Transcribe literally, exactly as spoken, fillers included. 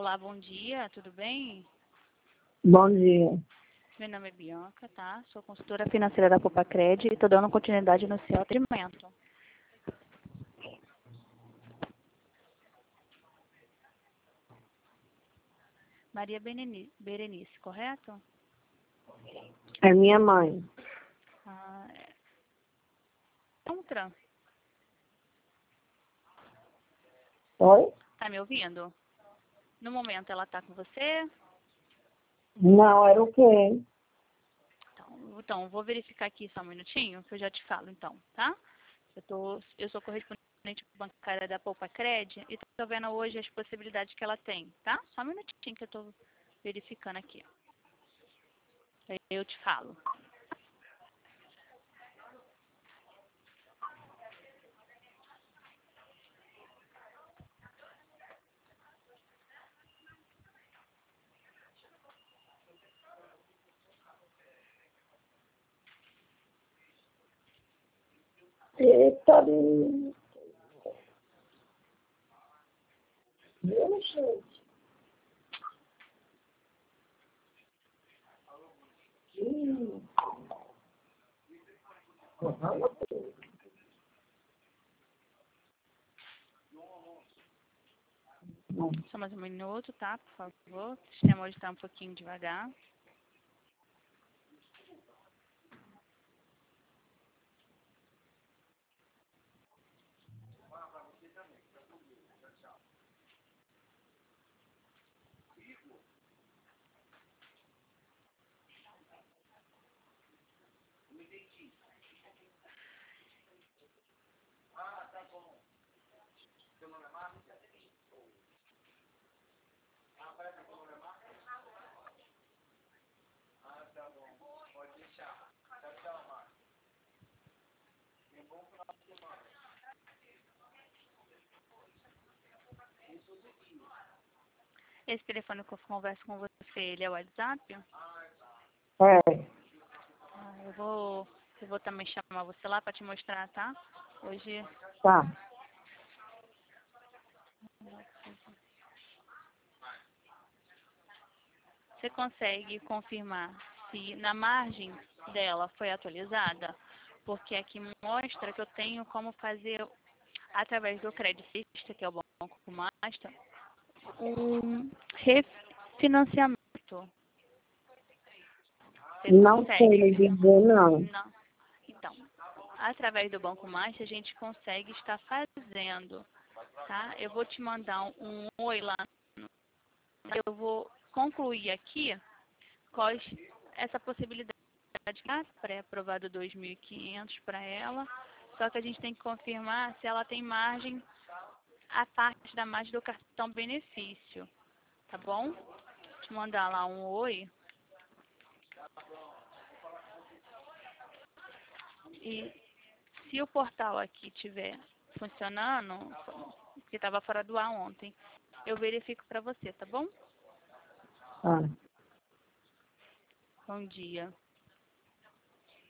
Olá, bom dia, tudo bem? Bom dia. Meu nome é Bianca, tá? Sou consultora financeira da Popacred e estou dando continuidade no seu atendimento. Maria Berenice, Berenice, correto? É minha mãe. Ah, é. Contra. Oi? Tá me ouvindo? No momento ela tá com você? Não, era o quê? Então, então, vou verificar aqui só um minutinho, que eu já te falo então, tá? Eu, tô, eu sou correspondente bancária da Popacred e estou vendo hoje as possibilidades que ela tem, tá? Só um minutinho que eu estou verificando aqui. Aí eu te falo. Eita, menino. Viu, gente? Ih. Só mais um minuto, tá? Por favor. O sistema hoje está um pouquinho devagar. Esse telefone que eu converso com você, ele é o WhatsApp? É, Ah, eu vou, eu vou também chamar você lá para te mostrar, tá? Hoje, tá. você consegue confirmar se na margem dela foi atualizada? Porque aqui mostra que eu tenho como fazer, através do Credicista, que é o Banco Master, um refinanciamento. Você Não sei lhe consegue? dizer, não. Não. Então, através do Banco Master, a gente consegue estar fazendo, tá? Eu vou te mandar um, um oi lá. Eu vou concluir aqui quais essa possibilidade, tá? Pré-aprovado dois mil e quinhentos para ela. Só que a gente tem que confirmar se ela tem margem, a parte da margem do cartão benefício, tá bom? Vou te mandar lá um oi. E se o portal aqui estiver funcionando, que estava fora do ar ontem, eu verifico para você, tá bom? Tá. Bom dia.